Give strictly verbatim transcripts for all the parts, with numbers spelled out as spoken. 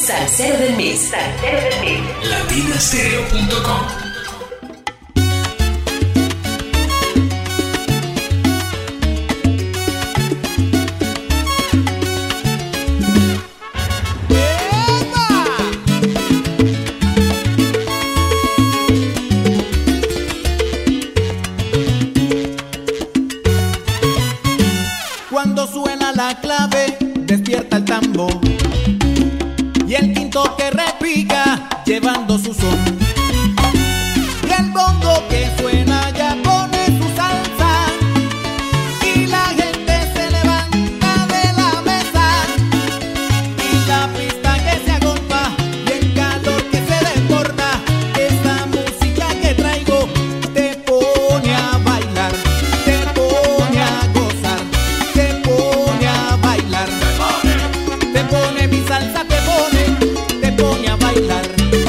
Salsero del mes. Salsero del mes. latina stereo punto com. Cuando suena la clave, despierta el tambor y el quinto que repica, llevando su son. Y el bongo que suena ya pone su salsa y la gente se levanta de la mesa y la pista que se agolpa y el calor que se desborda. Esta música que traigo te pone a bailar, te pone a gozar, te pone a bailar, te pone mi salsa, te pone, te pone a bailar.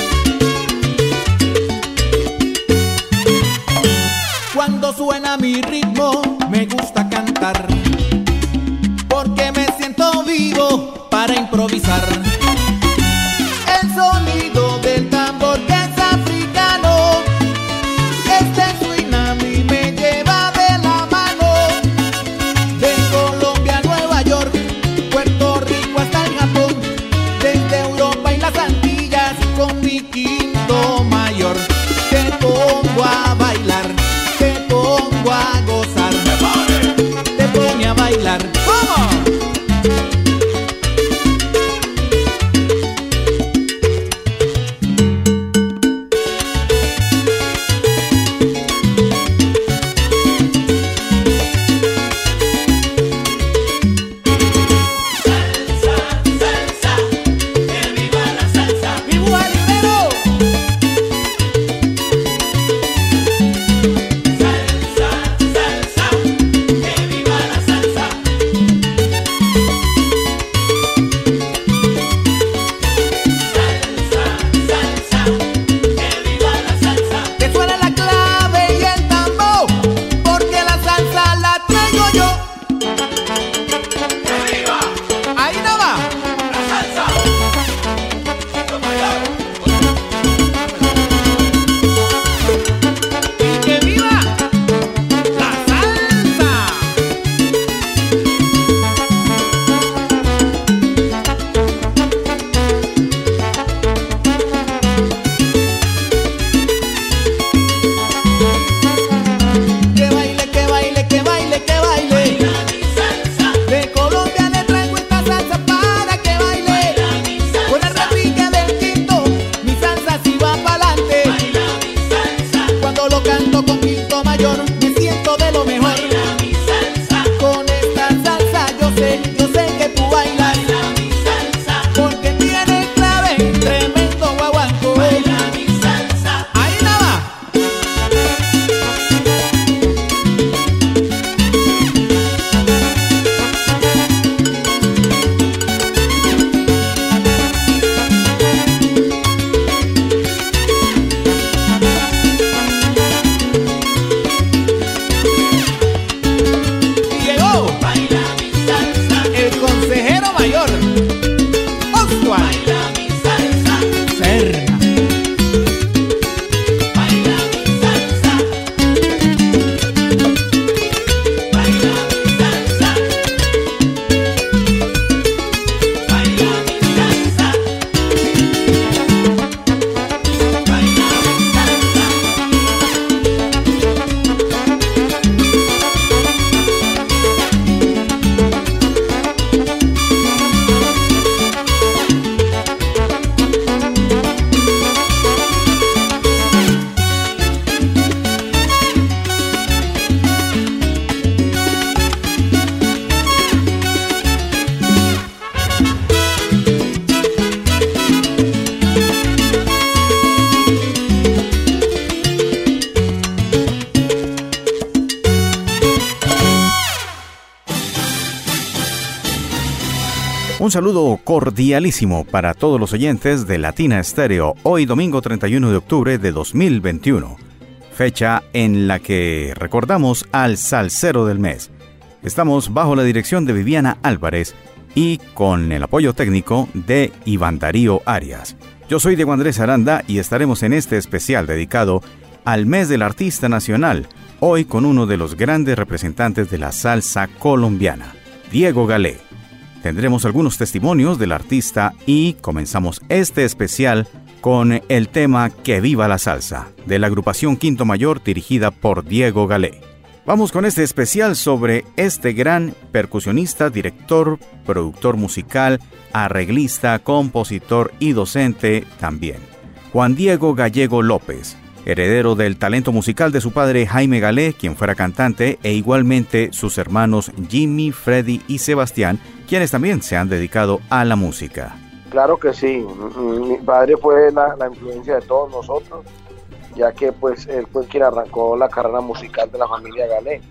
Cuando suena mi ritmo me gusta cantar, porque me siento vivo para improvisar. El sonido del tambor que es africano, este swing a mí me lleva de la mano. De Colombia a Nueva York, Puerto Rico hasta el Japón, desde Europa y las Antillas con mi quinto mayor. Te pongo a bailar, te pongo a gozar, te pone a bailar. ¿Cómo? ¡Viva el libero! Que suene la clave y el tambor, porque la salsa la traigo yo. Ahí no va. Y que viva la salsa. Que baile, que baile, que baile, que baile. De Colombia le traigo esta salsa para que baile. Con el repique del quinto, mi salsa sí va pa'lante. Cuando lo canto con quinto mayor, me siento de lo mejor. Con esta salsa yo sé, yo sé que tú bailas, porque tiene clave, tremendo guaguancó. Ahí nada va. Y llegó el consejero mayor, Oswald Serna. Un saludo cordialísimo para todos los oyentes de Latina Stereo, hoy domingo treinta y uno de octubre de dos mil veintiuno, fecha en la que recordamos al salsero del mes. Estamos bajo la dirección de Viviana Álvarez y con el apoyo técnico de Iván Darío Arias. Yo soy Diego Andrés Aranda y estaremos en este especial dedicado al mes del artista nacional, hoy con uno de los grandes representantes de la salsa colombiana, Diego Galé. Tendremos algunos testimonios del artista y comenzamos este especial con el tema Que Viva la Salsa, de la agrupación Quinto Mayor dirigida por Diego Galé. Vamos con este especial sobre este gran percusionista, director, productor musical, arreglista, compositor y docente también. Juan Diego Gallego López, heredero del talento musical de su padre Jaime Galé, quien fuera cantante, e igualmente sus hermanos Jimmy, Freddy y Sebastián, quienes también se han dedicado a la música. Claro que sí, mi padre fue la, la influencia de todos nosotros, ya que pues él fue quien arrancó la carrera musical de la familia Galé,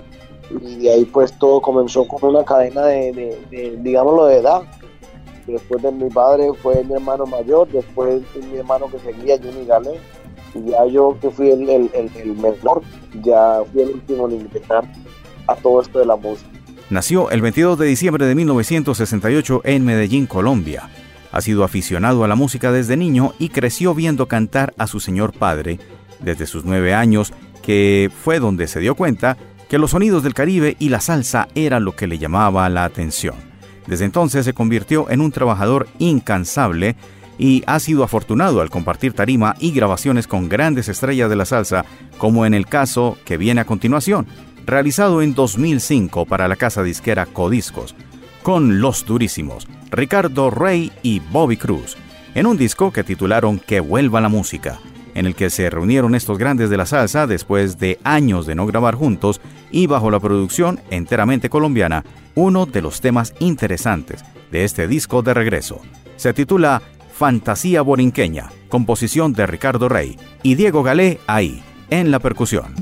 y de ahí pues todo comenzó con una cadena de, de, de digámoslo, de edad. Después de mi padre fue mi hermano mayor, después mi hermano que seguía, Jimmy Galé, y ya yo que fui el, el, el, el menor, ya fui el último en ingresar a todo esto de la música. Nació el veintidós de diciembre de mil novecientos sesenta y ocho en Medellín, Colombia. Ha sido aficionado a la música desde niño y creció viendo cantar a su señor padre desde sus nueve años, que fue donde se dio cuenta que los sonidos del Caribe y la salsa era lo que le llamaba la atención. Desde entonces se convirtió en un trabajador incansable y ha sido afortunado al compartir tarima y grabaciones con grandes estrellas de la salsa, como en el caso que viene a continuación, realizado en dos mil cinco para la casa disquera Codiscos, con Los Durísimos, Ricardo Rey y Bobby Cruz, en un disco que titularon Que Vuelva la Música, en el que se reunieron estos grandes de la salsa después de años de no grabar juntos y bajo la producción enteramente colombiana, uno de los temas interesantes de este disco de regreso. Se titula Fantasía Borinqueña, composición de Ricardo Rey y Diego Galé ahí, en la percusión.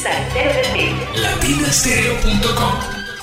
Santero del Medio. latina stereo punto com.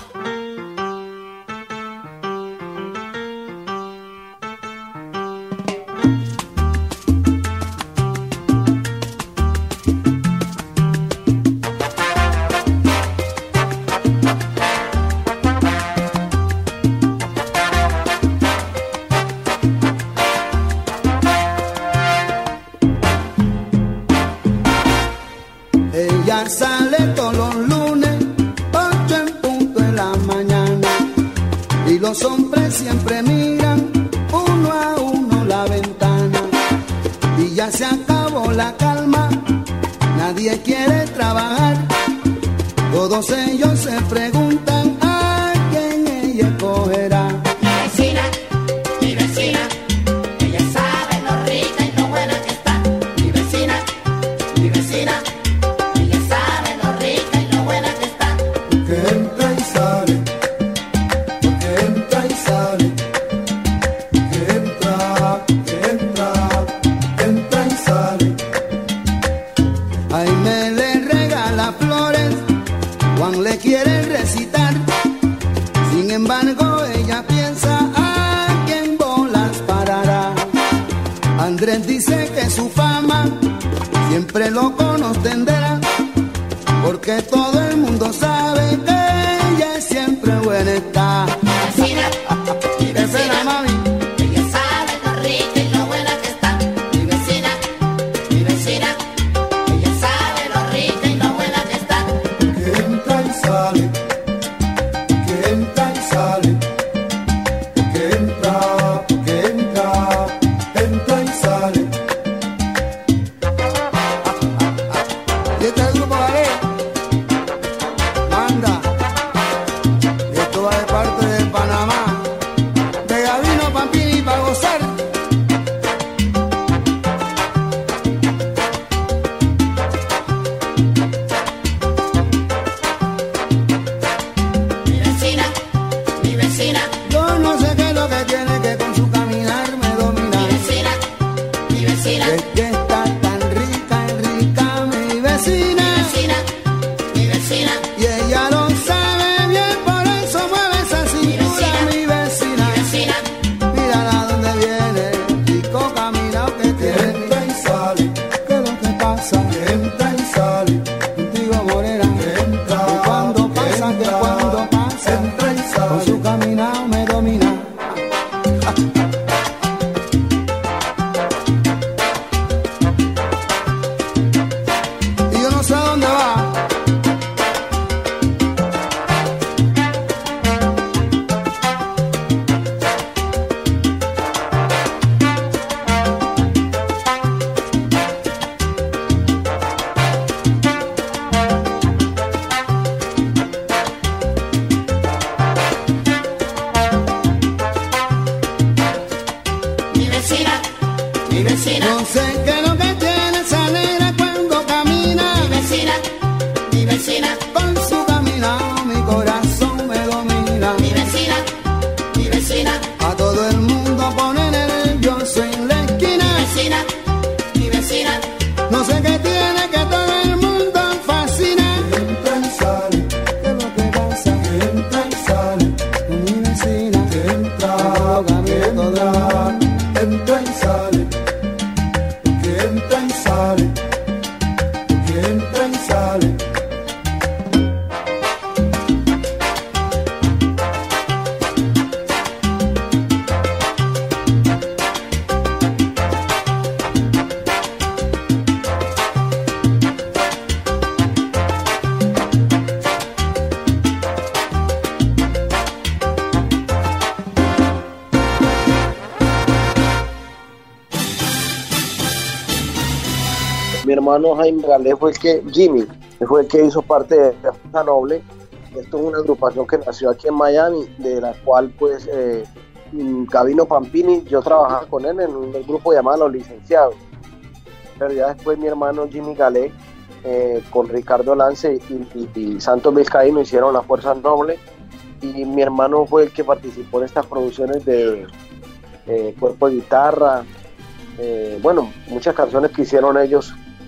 Ella sale todos los lunes, ocho en punto de la mañana, y los hombres siempre miran uno a uno la ventana, y ya se acabó la calma, nadie quiere trabajar, todos ellos se preguntan a quién ella escogerá. Mi vecina, mi vecina, ella sabe lo rica y lo buena que está. Mi vecina, mi vecina, ella sabe lo rica y lo buena que está. Que entra y sale, que entra y sale, que entra, que entra, que entra y sale. Ay, me le regala flores, Juan le quiere recitar. Sin embargo, ella piensa a quién bolas parará. Andrés dice que su fama siempre lo conocerá, porque todo el mundo sabe que ella siempre buena está. Mi vecina, mi Espera, vecina, mami. ella sabe lo rica y lo buena que está. Mi vecina, mi vecina, ella sabe lo rica y lo buena que está. Que entra y sale, que entra y sale, que entra, que entra, entra y sale. Y este es el grupo Galé. Manda. Y esto va de parte de Panamá, de Gabino Pampini para gozar. Mi vecina, mi vecina, Yo no sé qué es lo que tiene que con su caminar me domina. mi vecina, mi vecina, Es que está tan rica y rica mi vecina, mi vecina, mi vecina, y ella lo sabe bien, por eso mueve esa cintura, mi vecina. mi vecina. Mírala donde viene, rico caminado que tiene. Entra y sale, ¿qué es lo que pasa? Entra y sale, contigo morena. Entra, que cuando pasa, que cuando pasa, entra y sale, con su caminado me domina. Y yo no sé a dónde va. Mi vecina, mi vecina, No sé qué es lo que tiene esa negra cuando camina. mi vecina, mi vecina, Con su caminado mi corazón me domina. mi vecina, mi vecina, A todo el mundo pone nervioso en la esquina. mi vecina, mi vecina, No sé qué tiene que todo el mundo fascina. Entra y sale, ¿qué es lo que pasa? Entra y sale, con mi vecina. Entra, que entra, entra y sale, que entra y sale, que entra y sale. Mi hermano Jaime Galé fue el que, Jimmy, fue el que hizo parte de la Fuerza Noble. Esto es una agrupación que nació aquí en Miami, de la cual pues eh, Gabino Pampini, yo trabajaba con él en un grupo llamado Los Licenciados. Pero ya después mi hermano Jimmy Galé, eh, con Ricardo Lance y, y, y Santos Vizcaíno hicieron la Fuerza Noble, y mi hermano fue el que participó en estas producciones de eh, Cuerpo de Guitarra, eh, bueno, muchas canciones que hicieron ellos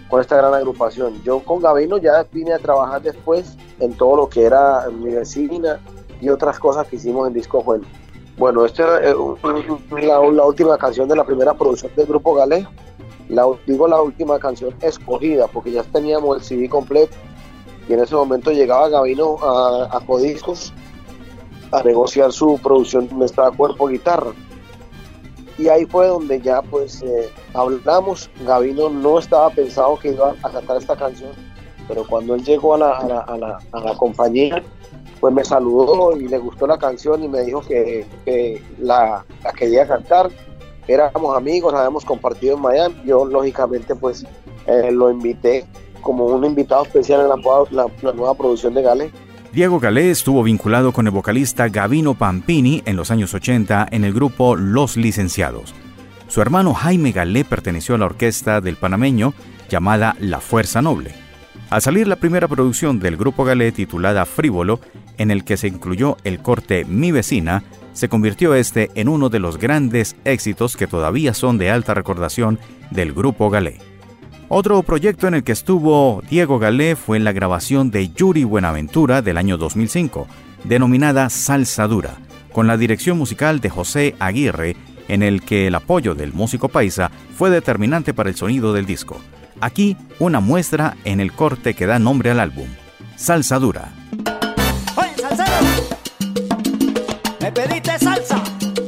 con esta gran agrupación. Yo con Gabino ya vine a trabajar después en todo lo que era Mi Vecina y otras cosas que hicimos en Disco Bueno. Bueno, esta es la, la última canción de la primera producción del Grupo Galé. La, digo la última canción escogida porque ya teníamos el C D completo y en ese momento llegaba Gabino a, a Codiscos a negociar su producción mezclada cuerpo-guitarra. Y ahí fue donde ya pues eh, hablamos. Gabino no estaba pensado que iba a cantar esta canción, pero cuando él llegó a la, a la, a la, a la compañía, pues me saludó y le gustó la canción y me dijo que, que la, la quería cantar. Éramos amigos, habíamos compartido en Miami. Yo lógicamente pues eh, lo invité como un invitado especial en la, la, la nueva producción de Galé. Diego Galé estuvo vinculado con el vocalista Gabino Pampini en los años ochenta en el grupo Los Licenciados. Su hermano Jaime Galé perteneció a la orquesta del panameño llamada La Fuerza Noble. Al salir la primera producción del grupo Galé titulada Frívolo, en el que se incluyó el corte Mi Vecina, se convirtió este en uno de los grandes éxitos que todavía son de alta recordación del grupo Galé. Otro proyecto en el que estuvo Diego Galé fue en la grabación de Yuri Buenaventura del año dos mil cinco, denominada Salsa Dura, con la dirección musical de José Aguirre, en el que el apoyo del músico paisa fue determinante para el sonido del disco. Aquí una muestra en el corte que da nombre al álbum, Salsa Dura. Oye, salsero, me pediste salsa.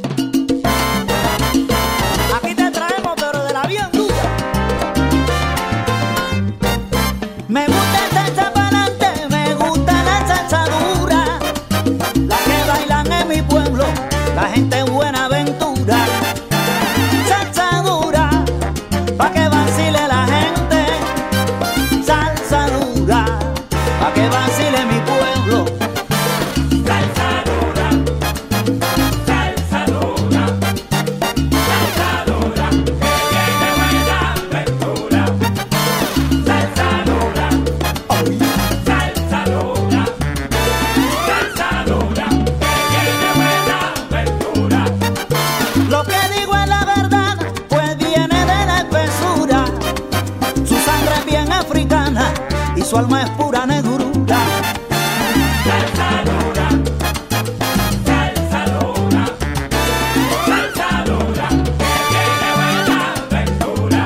Aquí te traemos, pero de la bien dura. Me gusta la salsa pa'lante, me gusta la salsa dura, la que bailan en mi pueblo, la gente en Buenaventura. Salsa dura, pa' que vacile la gente. Salsa dura, pa' que vacile mi pueblo. Salsa dura, salsa dura, salsa dura, que viene Buenaventura. Salsa dura, salsa dura, salsa dura, que viene Buenaventura. Lo que digo es la verdad, pues viene de la espesura. Su sangre es bien africana y su alma es pura negrura. Salsa dura, salsa dura, salsa dura, que viene Buenaventura.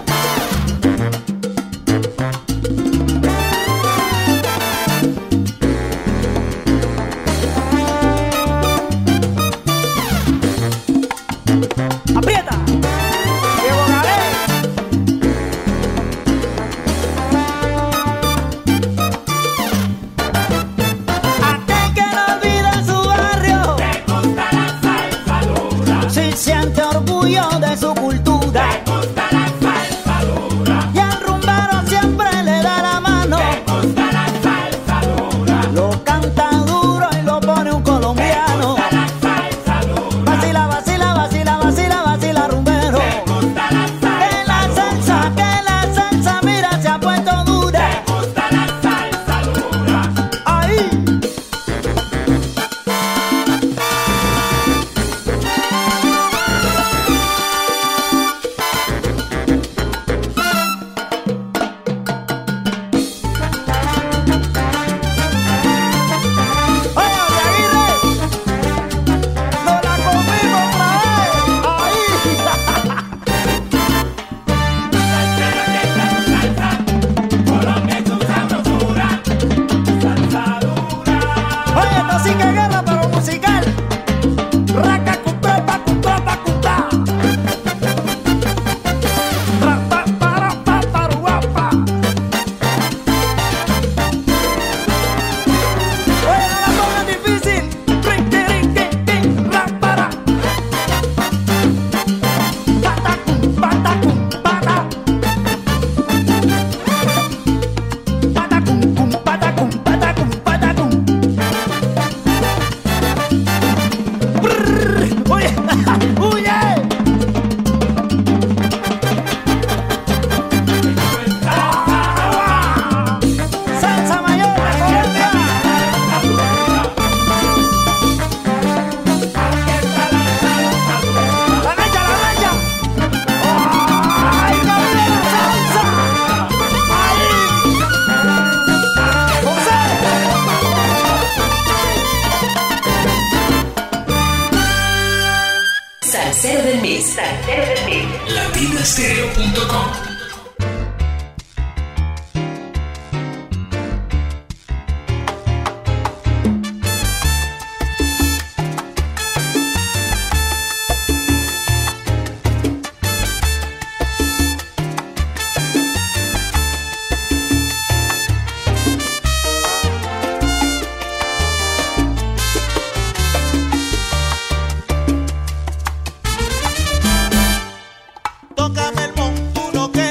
¡Aprieta! ¡Diego Galé! Aquel que no olvida su barrio, le gusta la salsa dura. Si siente orgullo de su cultura, le gusta la salsa dura. Y al rumbero siempre le da la mano, le gusta la salsa dura. Lo canta duro y lo pone un colombiano. Le gusta la salsa dura. Vacila, vacila, vacila, vacila, vacila, rumbero. Le gusta la salsa. Que la salsa, que la salsa, mira, se ha puesto dura. Le gusta la salsa dura. Ahí. Oye, Aguirre, nos la comimos otra vez. Ahí. Oye, esto sí que guerra, pero musical. Raca, cutra, pa, cutra, pa, cutra. Ra, pa, pa, ra, pa, pa, ru, pa, pa. Oye, no la pongas difícil. Rin, ti, rin, ti, ti, ra, para. Patacum, patacum, pata. Patacum, cum, patacum, patacum, patacum. Brrr. Salsero del Mix. Salsero del Mix. Latina Stereo punto com. Tócame el montuno que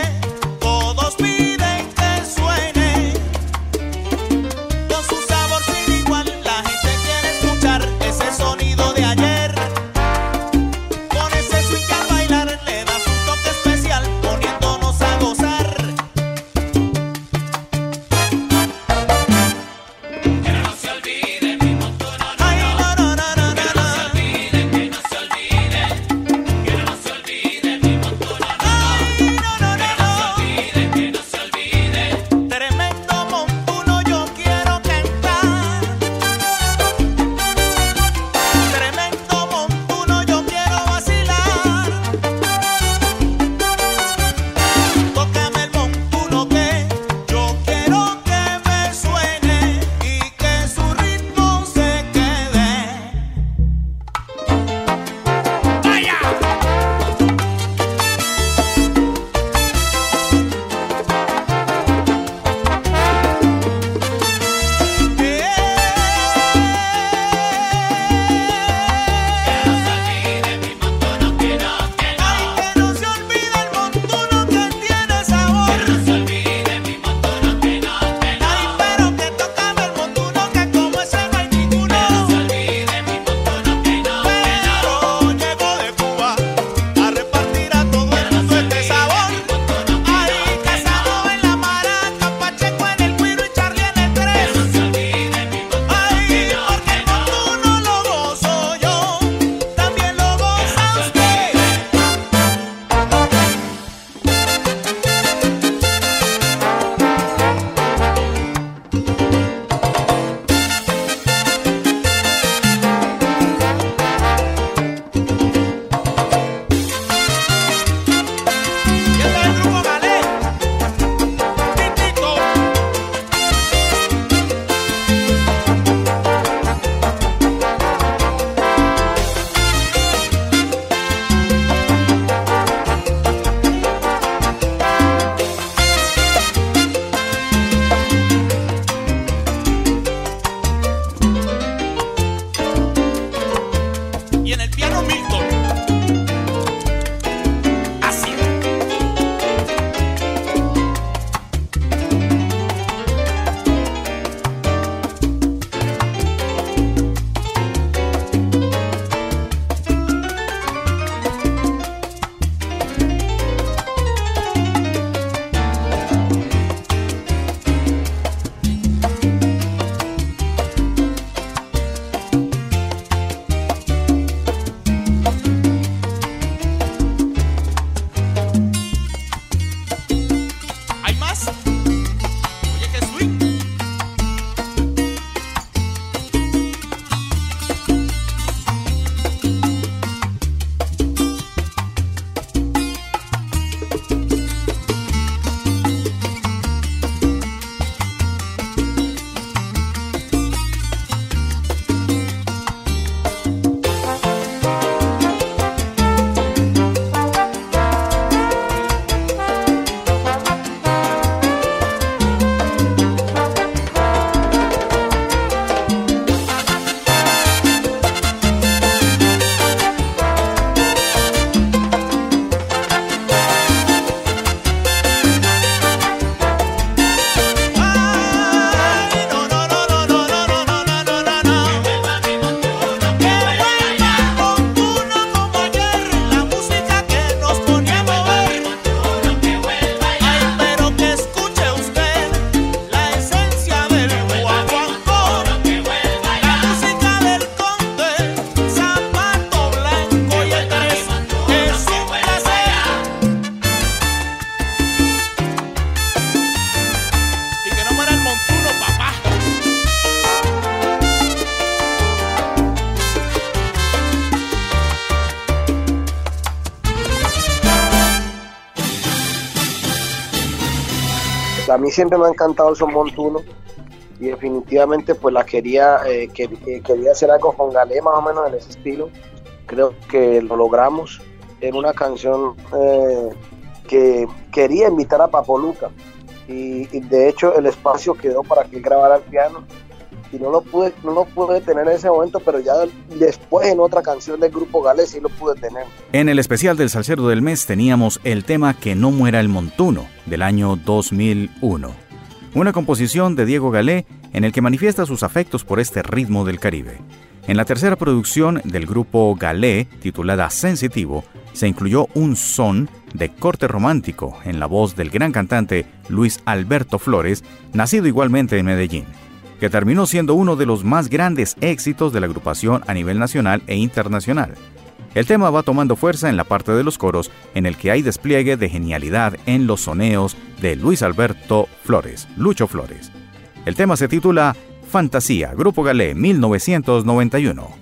a mí siempre me ha encantado el son montuno y definitivamente pues la quería, eh, que, eh, quería hacer algo con Galé más o menos en ese estilo. Creo que lo logramos. Era una canción eh, que quería invitar a Papo Luca y, y de hecho el espacio quedó para que él grabara el piano y no lo pude no lo pude tener en ese momento, pero ya después en otra canción del grupo Galé sí lo pude tener. En el especial del Salsero del Mes teníamos el tema Que no muera el montuno, del año dos mil uno. Una composición de Diego Galé en el que manifiesta sus afectos por este ritmo del Caribe. En la tercera producción del grupo Galé, titulada Sensitivo, se incluyó un son de corte romántico en la voz del gran cantante Luis Alberto Flores, nacido igualmente en Medellín, que terminó siendo uno de los más grandes éxitos de la agrupación a nivel nacional e internacional. El tema va tomando fuerza en la parte de los coros, en el que hay despliegue de genialidad en los soneos de Luis Alberto Flores, Lucho Flores. El tema se titula Fantasía, Grupo Galé, mil novecientos noventa y uno.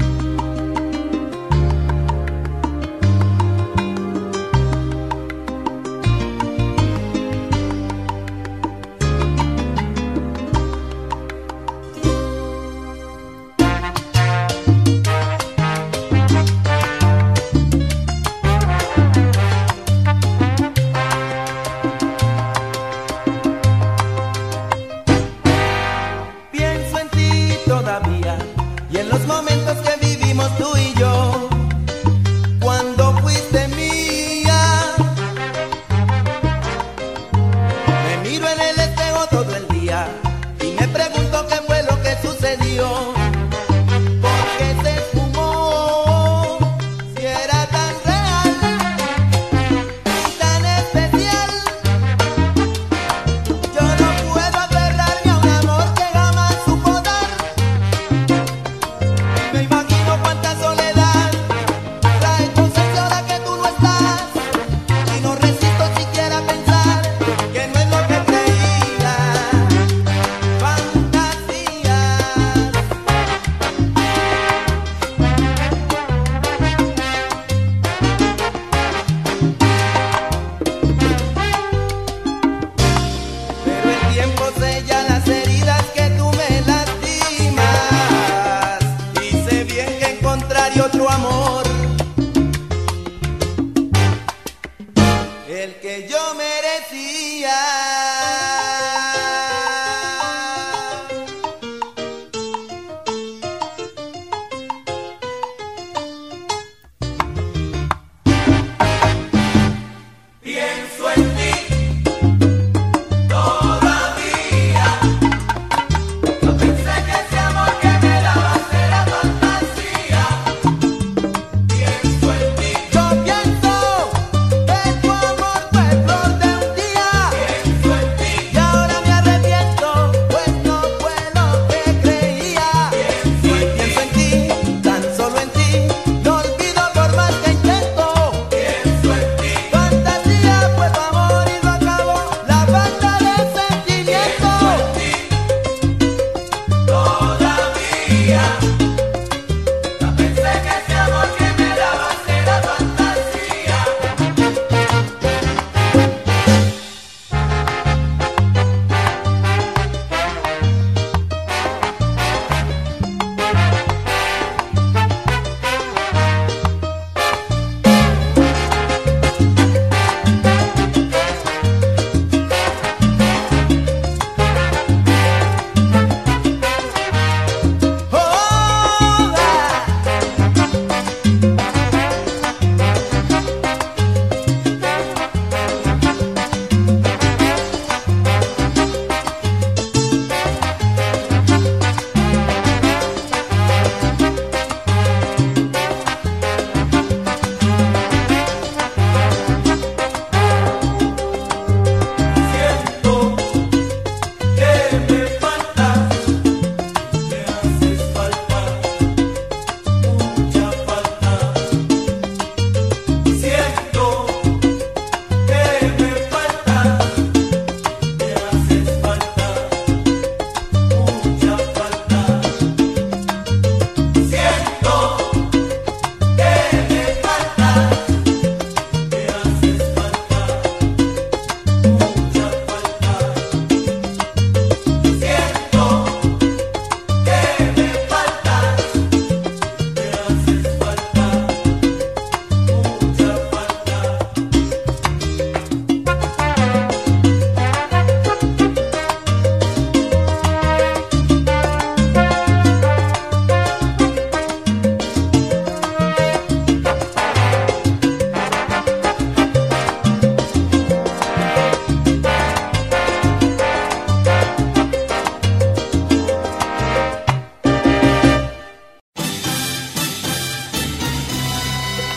Pienso en ti todavía y en los momentos que vi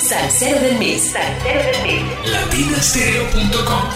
Salsero del Mix. Salsero del Mix. latina stereo punto com.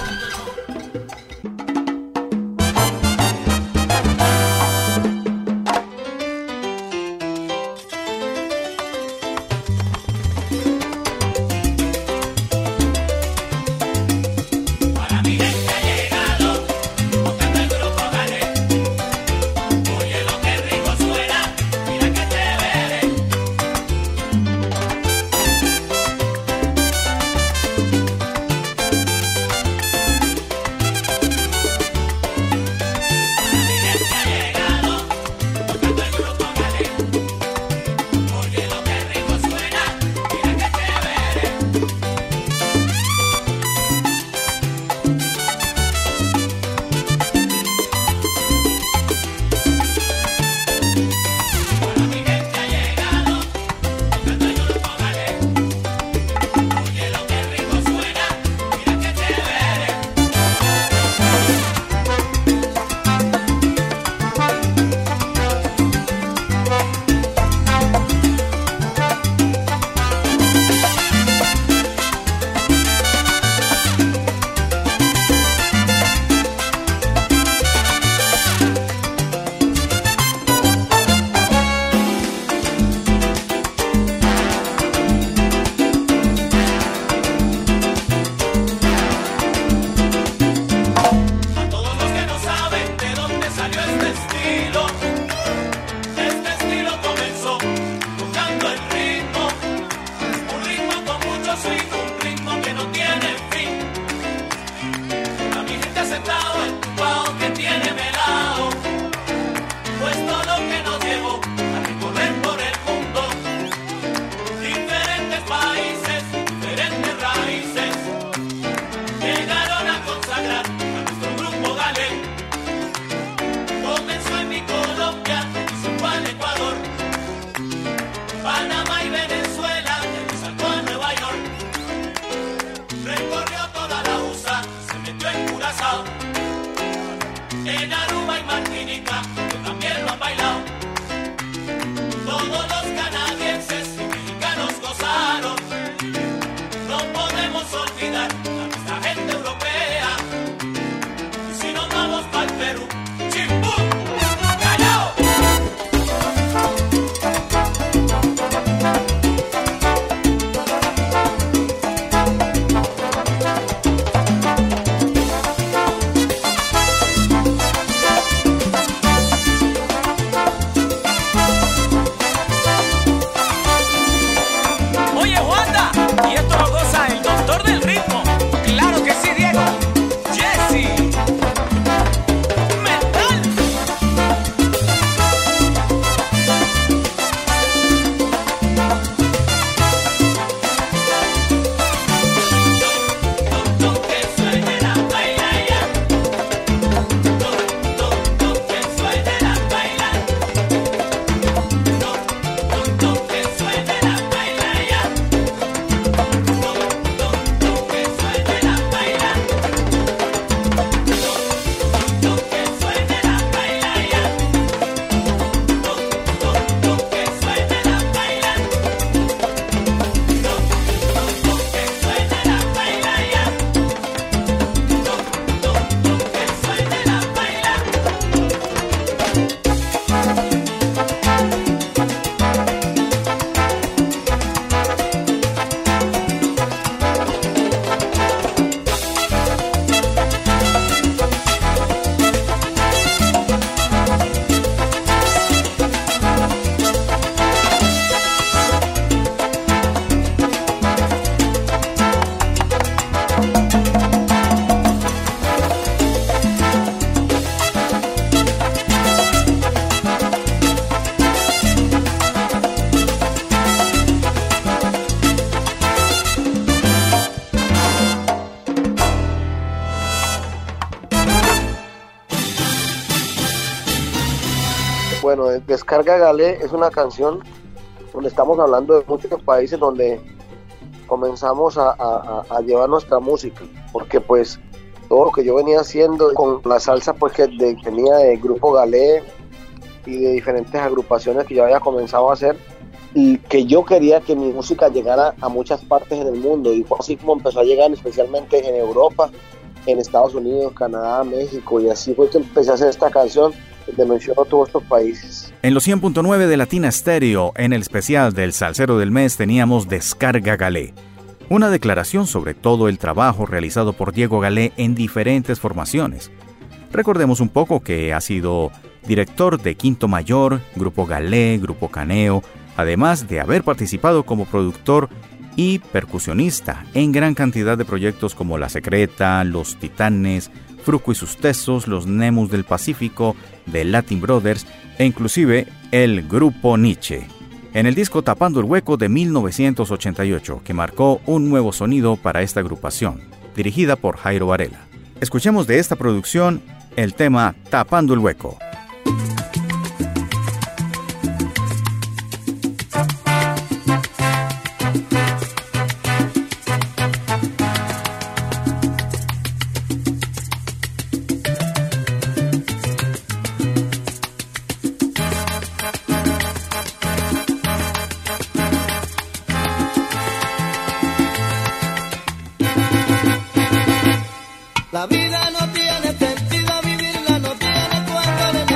Bueno, Descarga Galé es una canción donde estamos hablando de muchos países donde comenzamos a, a, a llevar nuestra música, porque pues todo lo que yo venía haciendo con la salsa pues que de, venía del grupo Galé y de diferentes agrupaciones que yo había comenzado a hacer, y que yo quería que mi música llegara a muchas partes en el mundo, y fue así como empezó a llegar, especialmente en Europa, en Estados Unidos, Canadá, México, y así fue que empecé a hacer esta canción donde menciono todos estos países. En los cien punto nueve de Latina Stereo, en el especial del Salsero del Mes, teníamos Descarga Galé, una declaración sobre todo el trabajo realizado por Diego Galé en diferentes formaciones. Recordemos un poco que ha sido director de Quinto Mayor, Grupo Galé, Grupo Caneo, además de haber participado como productor y percusionista en gran cantidad de proyectos como La Secreta, Los Titanes, Fruco y sus Tesos, Los Nemus del Pacífico, The Latin Brothers e inclusive el Grupo Nietzsche. En el disco Tapando el Hueco de mil novecientos ochenta y ocho, que marcó un nuevo sonido para esta agrupación, dirigida por Jairo Varela. Escuchemos de esta producción el tema Tapando el Hueco. La vida no tiene sentido, vivirla no tiene cuando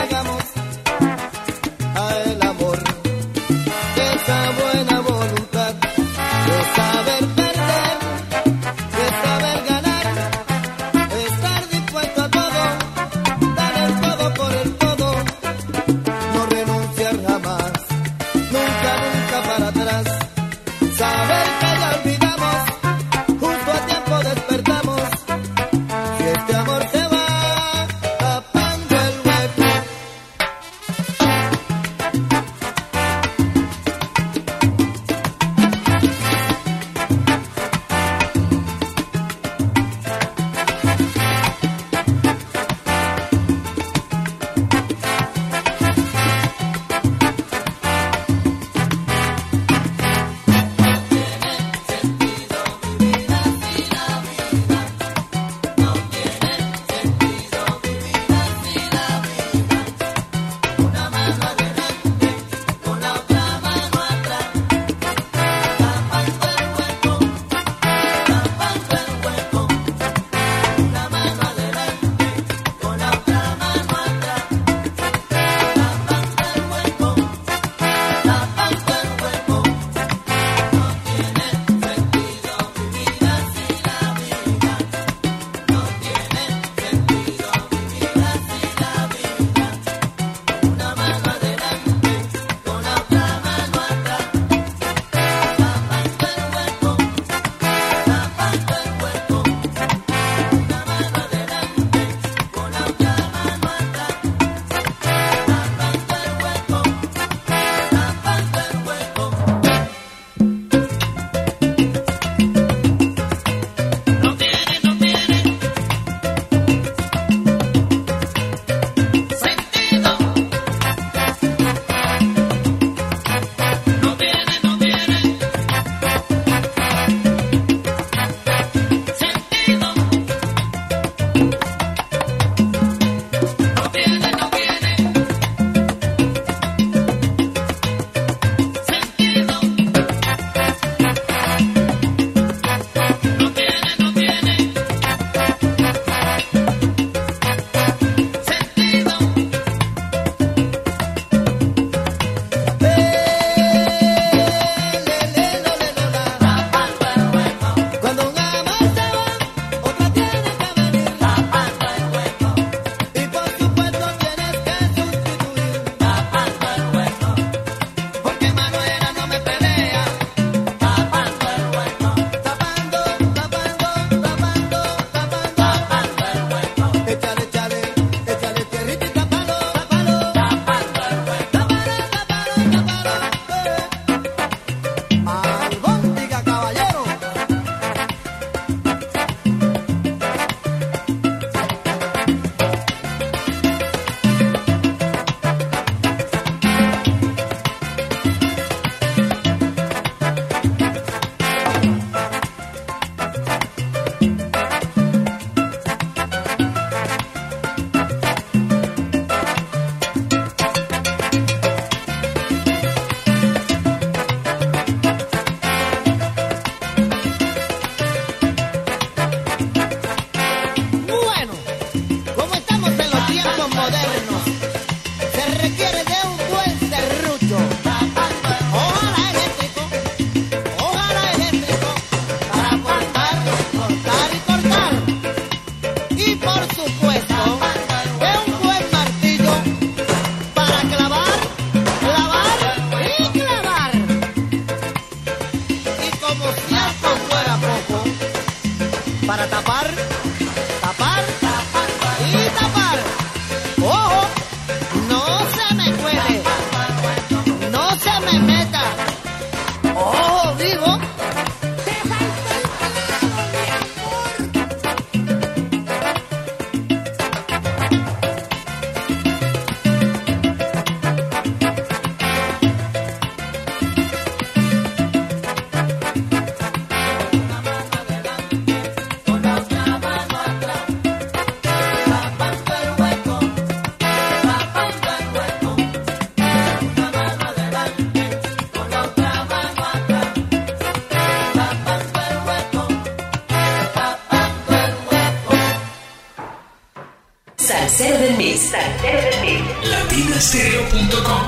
Mix. Santero del Mix. latina stereo punto com.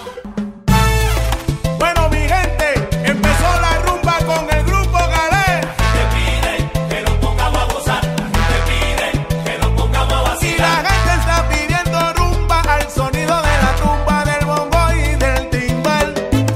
Bueno, mi gente, empezó la rumba con el grupo Galé. Te piden que nos pongamos a gozar, te piden que nos pongamos a Y vacilar. la gente está pidiendo rumba al sonido de la tumba, del bongo y del timbal.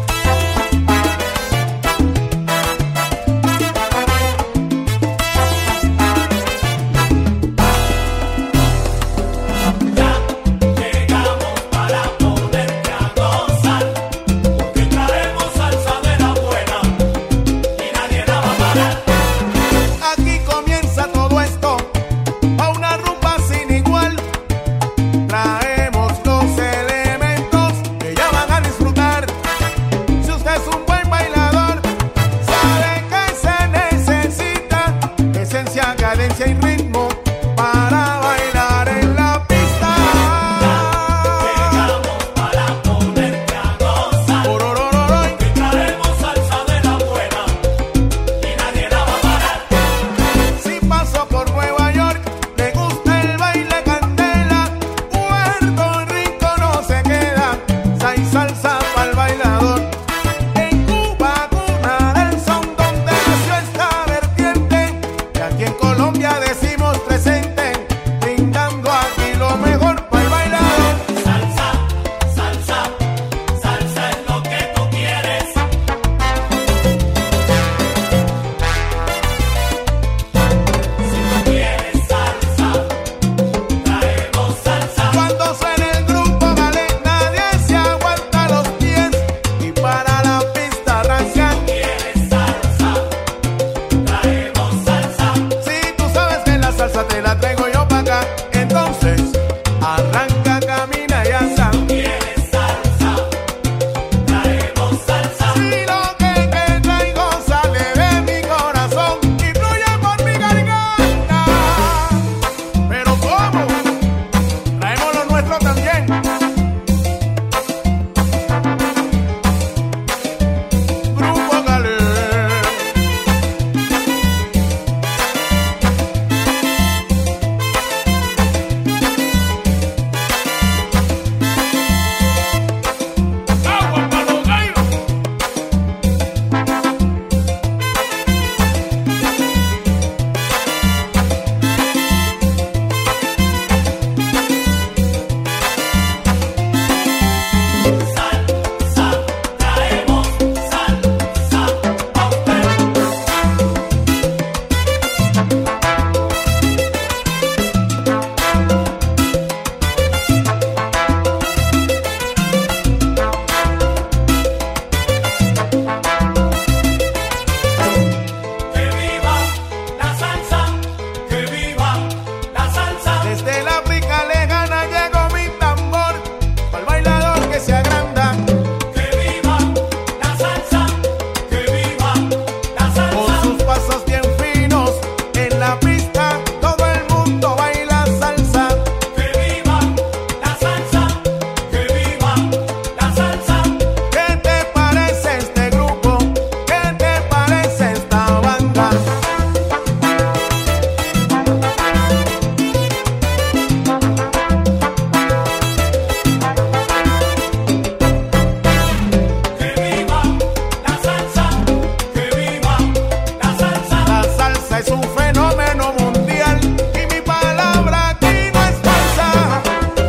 Ya llegamos para ponerte a gozar, porque traemos salsa de la buena y nadie la va a parar. Aquí comienza todo esto, a una rumba sin igual. Traemos los elementos que ya van a disfrutar. Si usted es un buen bailador, sabe que se necesita esencia, cadencia y ritmo para bailar en la pista. Llegamos para ponerte a gozar, Ororororoy. porque traemos salsa de la buena y nadie la va a parar. Si pasó por Nueva York, le gusta el baile candela. Puerto Rico no se queda, hay salsa para el bailador. En Cuba, cuna del son, donde nació esta vertiente, y aquí en Colombia decimos presente, brindando aquí lo mejor para el bailador. Salsa, salsa, salsa es lo que tú quieres. Si tú quieres salsa, traemos salsa. Cuando suena el grupo Galé, nadie se aguanta los pies, y para la pista arrancan. Quieres salsa, traemos salsa. Si tú sabes que la salsa te la traigo yo pa' acá, entonces arranca, camina y anda. Quieres salsa, traemos salsa. Si lo que te traigo sale de mi corazón y fluye por mi garganta. Pero ¿cómo? Traemos lo nuestro también. Grupo Galé. Agua para los gallos. Salsa, traemos salsa pa' usted. Que viva la salsa, que viva la salsa. Desde la África lejana llegó mi tambor, al bailador que se agranda, Que viva la salsa, que viva la con salsa. sus pasos bien finos, en la pista todo el mundo baila salsa. Que viva la salsa, que viva la salsa. ¿Qué te parece este grupo? ¿Qué te parece esta banda? Que viva la salsa, que viva la salsa. La salsa es un fenómeno mundial y mi palabra aquí no es falsa.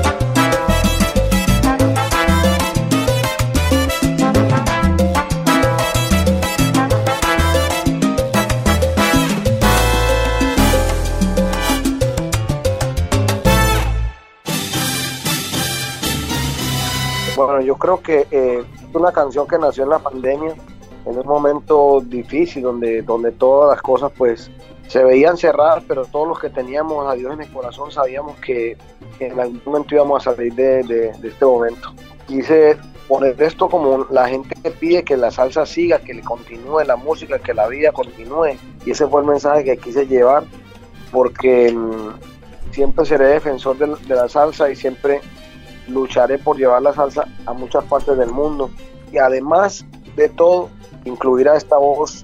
Bueno, yo creo que eh, es una canción que nació en la pandemia, en un momento difícil donde, donde todas las cosas pues se veían cerradas, pero todos los que teníamos a Dios en el corazón sabíamos que en algún momento íbamos a salir de, de, de este momento. Quise poner esto como la gente que pide que la salsa siga, que le continúe la música, que la vida continúe, y ese fue el mensaje que quise llevar, porque mmm, siempre seré defensor de, de la salsa y siempre lucharé por llevar la salsa a muchas partes del mundo, y además de todo incluir a esta voz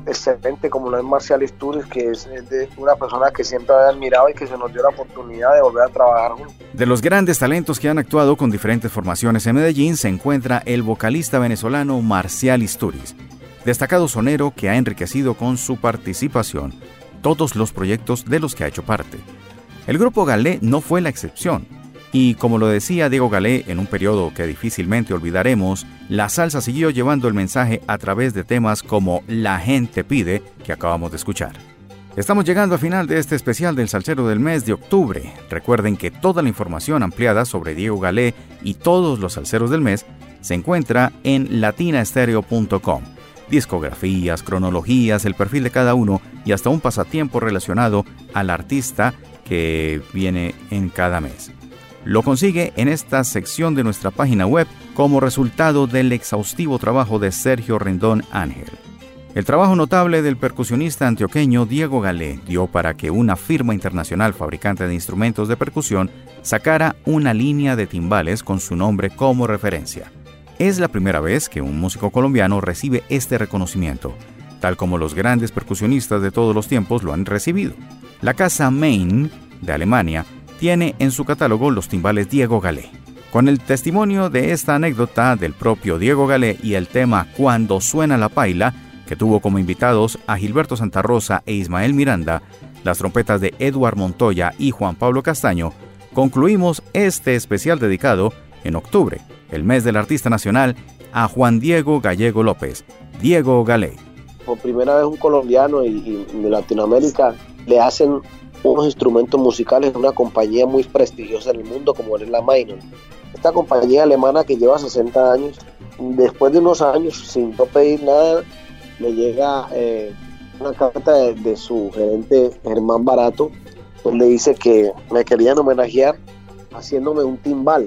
excelente como lo es Marcial Isturiz, que es de una persona que siempre había admirado y que se nos dio la oportunidad de volver a trabajar juntos. De los grandes talentos que han actuado con diferentes formaciones en Medellín se encuentra el vocalista venezolano Marcial Isturiz, destacado sonero que ha enriquecido con su participación todos los proyectos de los que ha hecho parte. El grupo Galé no fue la excepción, y como lo decía Diego Galé en un periodo que difícilmente olvidaremos, la salsa siguió llevando el mensaje a través de temas como La Gente Pide, que acabamos de escuchar. Estamos llegando al final de este especial del Salsero del mes de octubre. Recuerden que toda la información ampliada sobre Diego Galé y todos los salseros del mes se encuentra en latina estéreo punto com. Discografías, cronologías, el perfil de cada uno y hasta un pasatiempo relacionado al artista que viene en cada mes. Lo consigue en esta sección de nuestra página web como resultado del exhaustivo trabajo de Sergio Rendón Ángel. El trabajo notable del percusionista antioqueño Diego Galé dio para que una firma internacional fabricante de instrumentos de percusión sacara una línea de timbales con su nombre como referencia. Es la primera vez que un músico colombiano recibe este reconocimiento, tal como los grandes percusionistas de todos los tiempos lo han recibido. La casa Main de Alemania tiene en su catálogo los timbales Diego Galé. Con el testimonio de esta anécdota del propio Diego Galé y el tema Cuando suena la paila, que tuvo como invitados a Gilberto Santa Rosa e Ismael Miranda, las trompetas de Eduard Montoya y Juan Pablo Castaño, concluimos este especial dedicado en octubre, el mes del artista nacional, a Juan Diego Gallego López, Diego Galé. Por primera vez un colombiano y, y de Latinoamérica le hacen unos instrumentos musicales de una compañía muy prestigiosa en el mundo como es la Maynard. Esta compañía alemana que lleva sesenta años, después de unos años sin no pedir nada, le llega eh, una carta de, de su gerente Germán Barato, donde dice que me querían homenajear haciéndome un timbal.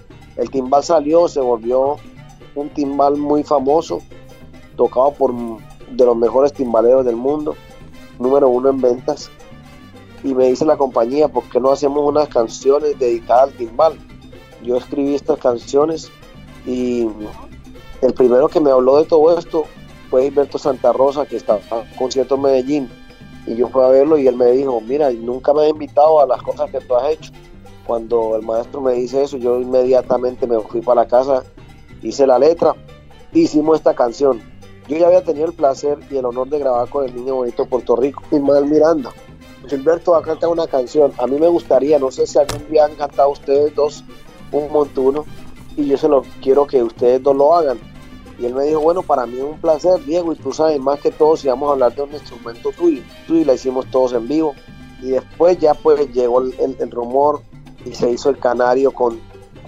El timbal salió, se volvió un timbal muy famoso, tocado por de los mejores timbaleros del mundo, número uno en ventas. Y me dice la compañía, ¿por qué no hacemos unas canciones dedicadas al timbal? Yo escribí estas canciones y el primero que me habló de todo esto fue Gilberto Santa Rosa, que estaba en un concierto en Medellín, y yo fui a verlo y él me dijo, mira, nunca me has invitado a las cosas que tú has hecho. Cuando el maestro me dice eso, yo inmediatamente me fui para la casa, hice la letra, hicimos esta canción. Yo ya había tenido el placer y el honor de grabar con el Niño Bonito de Puerto Rico, Ismael Miranda. Gilberto va a cantar una canción, a mí me gustaría, no sé si algún día han cantado ustedes dos un montuno, y yo se lo quiero que ustedes dos lo hagan. Y él me dijo, bueno, para mí es un placer, Diego, y tú sabes, más que todo, si vamos a hablar de un instrumento tuyo, y la hicimos todos en vivo. Y después ya pues llegó el, el, el rumor y se hizo El Canario con,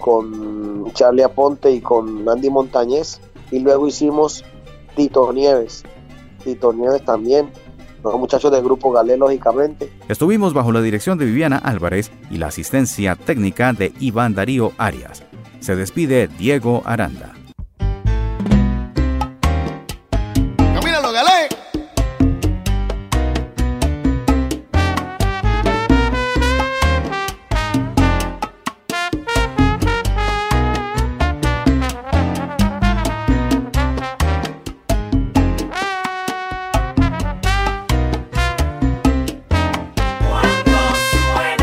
con Charlie Aponte y con Andy Montañez, y luego hicimos Tito Nieves, Tito Nieves también, los muchachos del grupo Galé, lógicamente. Estuvimos bajo la dirección de Viviana Álvarez y la asistencia técnica de Iván Darío Arias. Se despide Diego Aranda. ¡Camínalo, Galé!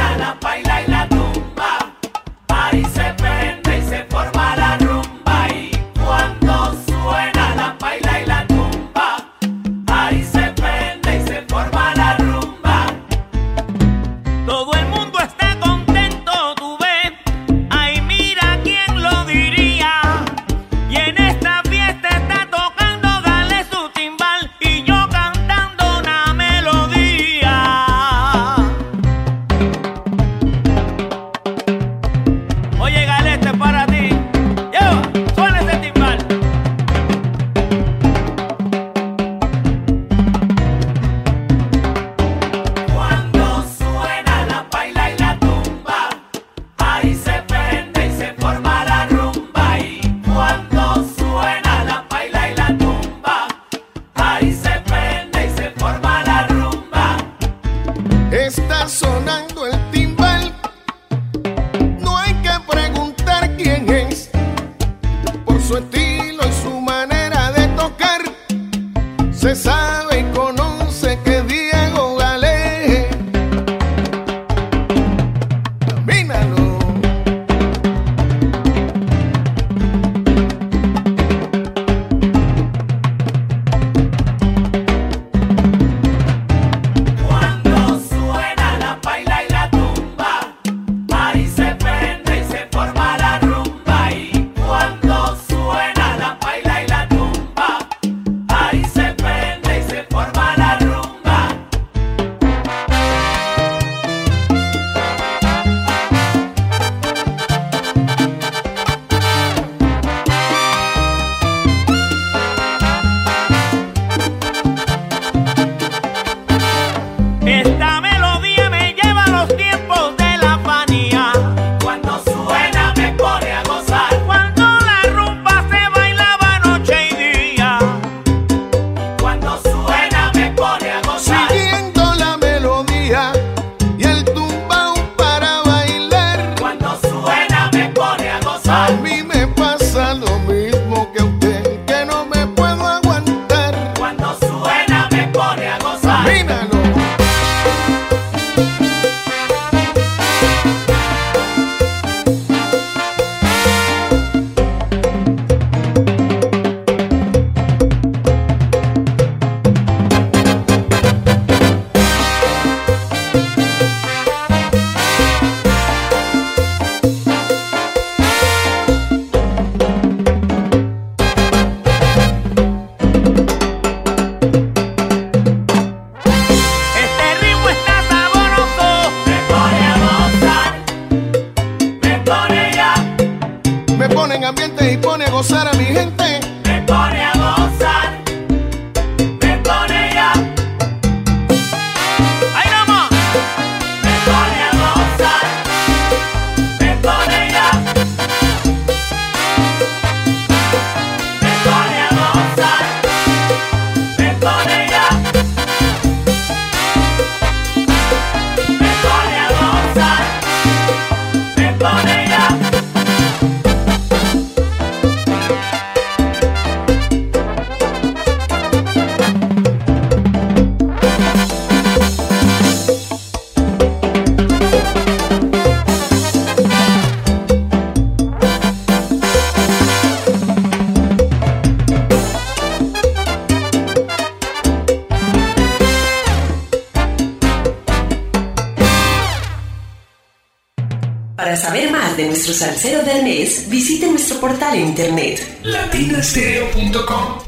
Ahí se prende y se forma la rumba y Imagínalo. Para saber más de nuestro salsero del mes, visite nuestro portal en internet latinastereo punto com.